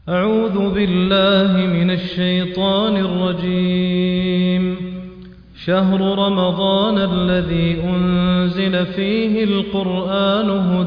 أعوذ بالله من الشيطان الرجيم. شهر رمضان الذي أنزل فيه القرآن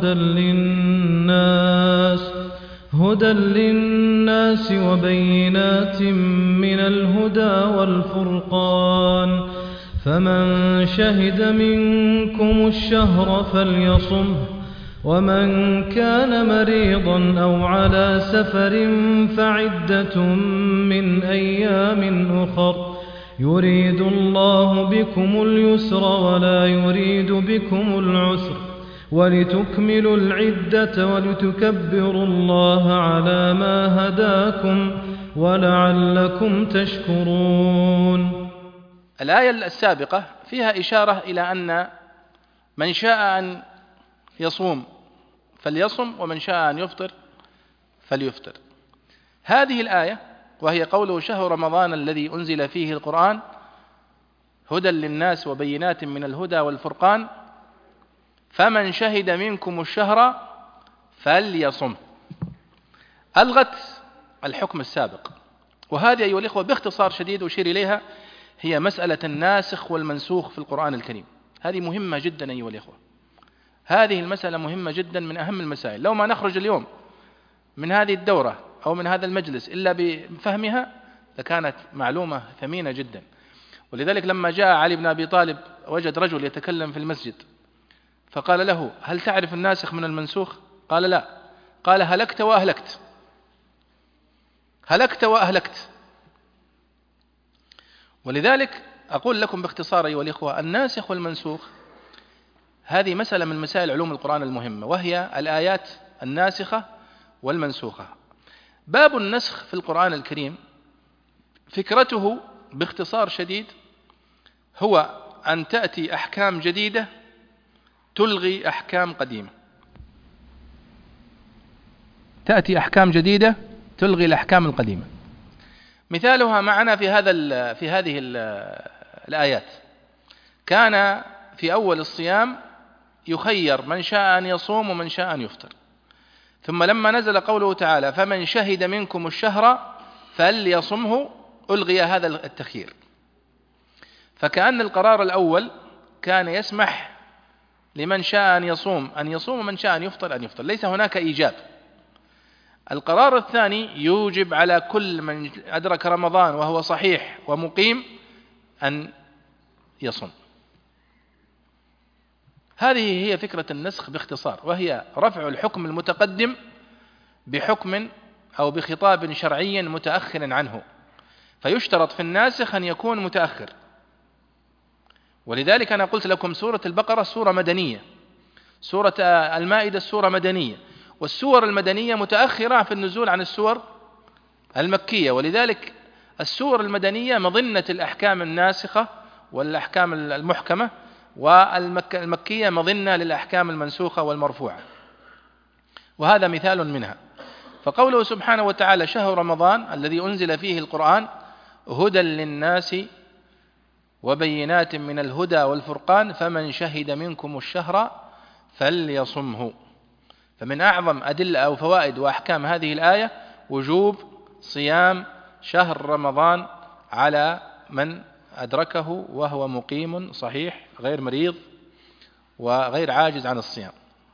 هدى للناس وبينات من الهدى والفرقان، فمن شهد منكم الشهر فليصمه، ومن كان مريضا أو على سفر فعدة من أيام أخر، يريد الله بكم اليسر ولا يريد بكم العسر، ولتكملوا العدة ولتكبروا الله على ما هداكم ولعلكم تشكرون. الآية السابقة فيها إشارة إلى أن من شاء أن يصوم فليصم، ومن شاء أن يفطر فليفطر. هذه الآية وهي قوله شهر رمضان الذي أنزل فيه القرآن هدى للناس وبينات من الهدى والفرقان، فمن شهد منكم الشهر فليصم، ألغت الحكم السابق. وهذه أيها الإخوة باختصار شديد أشير إليها هي مسألة الناسخ والمنسوخ في القرآن الكريم. هذه مهمة جدا أيها الإخوة، هذه المسألة مهمة جدا، من أهم المسائل. لو ما نخرج اليوم من هذه الدورة أو من هذا المجلس إلا بفهمها لكانت معلومة ثمينة جدا. ولذلك لما جاء علي بن أبي طالب وجد رجل يتكلم في المسجد فقال له: هل تعرف الناسخ من المنسوخ؟ قال: لا. قال: هلكت وأهلكت، هلكت وأهلكت. ولذلك أقول لكم باختصار أيها الإخوة، الناسخ والمنسوخ هذه مسألة من مسائل علوم القرآن المهمة، وهي الآيات الناسخة والمنسوخة. باب النسخ في القرآن الكريم فكرته باختصار شديد هو أن تأتي أحكام جديدة تلغي أحكام قديمة، تأتي أحكام جديدة تلغي الأحكام القديمة. مثالها معنا في هذه الآيات. كان في أول الصيام يخير من شاء أن يصوم ومن شاء أن يفطر، ثم لما نزل قوله تعالى فمن شهد منكم الشهر فليصمه ألغي هذا التخيير. فكأن القرار الأول كان يسمح لمن شاء أن يصوم ومن شاء أن يفطر أن يفطر، ليس هناك إيجاب. القرار الثاني يوجب على كل من أدرك رمضان وهو صحيح ومقيم أن يصوم. هذه هي فكرة النسخ باختصار، وهي رفع الحكم المتقدم بحكم أو بخطاب شرعي متأخر عنه، فيشترط في الناسخ أن يكون متأخر. ولذلك أنا قلت لكم سورة البقرة سورة مدنية، سورة المائدة سورة مدنية، والسور المدنية متأخرة في النزول عن السور المكية. ولذلك السور المدنية مظنة الأحكام الناسخة والأحكام المحكمة، والمكية مظنة للأحكام المنسوخة والمرفوعة، وهذا مثال منها. فقوله سبحانه وتعالى شهر رمضان الذي أنزل فيه القرآن هدى للناس وبينات من الهدى والفرقان، فمن شهد منكم الشهر فليصمه. فمن أعظم أدلة أو فوائد وأحكام هذه الآية وجوب صيام شهر رمضان على من أدركه وهو مقيم صحيح غير مريض وغير عاجز عن الصيام.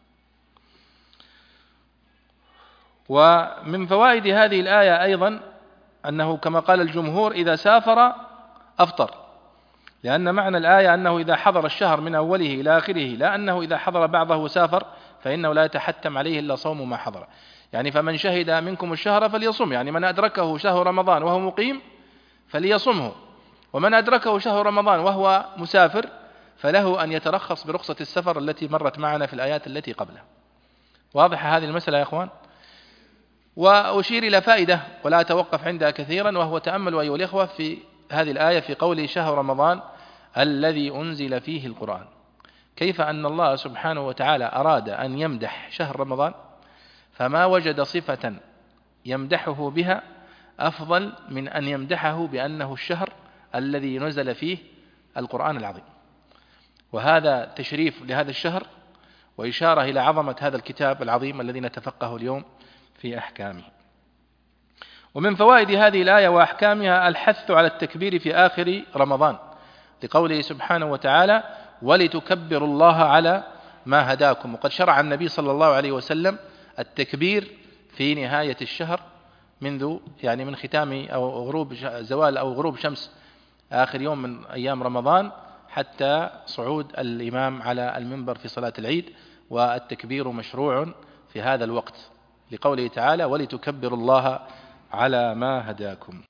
ومن فوائد هذه الآية أيضا أنه كما قال الجمهور إذا سافر أفطر، لأن معنى الآية أنه إذا حضر الشهر من أوله إلى آخره، لا أنه إذا حضر بعضه وسافر فإنه لا يتحتم عليه إلا صوم ما حضر. يعني فمن شهد منكم الشهر فليصم، يعني من أدركه شهر رمضان وهو مقيم فليصمه، ومن أدركه شهر رمضان وهو مسافر فله أن يترخص برخصة السفر التي مرت معنا في الآيات التي قبلها. واضحة هذه المسألة يا أخوان؟ وأشير إلى فائدة ولا أتوقف عندها كثيرا، وهو تأملوا أيها الإخوة في هذه الآية في قوله شهر رمضان الذي أنزل فيه القرآن، كيف أن الله سبحانه وتعالى أراد أن يمدح شهر رمضان فما وجد صفة يمدحه بها أفضل من أن يمدحه بأنه الشهر الذي نزل فيه القرآن العظيم. وهذا تشريف لهذا الشهر وإشارة إلى عظمة هذا الكتاب العظيم الذي نتفقه اليوم في أحكامه. ومن فوائد هذه الآية وأحكامها الحث على التكبير في آخر رمضان، لقوله سبحانه وتعالى: ولتكبروا الله على ما هداكم. وقد شرع النبي صلى الله عليه وسلم التكبير في نهاية الشهر، من ختام أو غروب زوال أو غروب شمس آخر يوم من أيام رمضان حتى صعود الإمام على المنبر في صلاة العيد، والتكبير مشروع في هذا الوقت، لقوله تعالى: ولتكبروا الله على ما هداكم.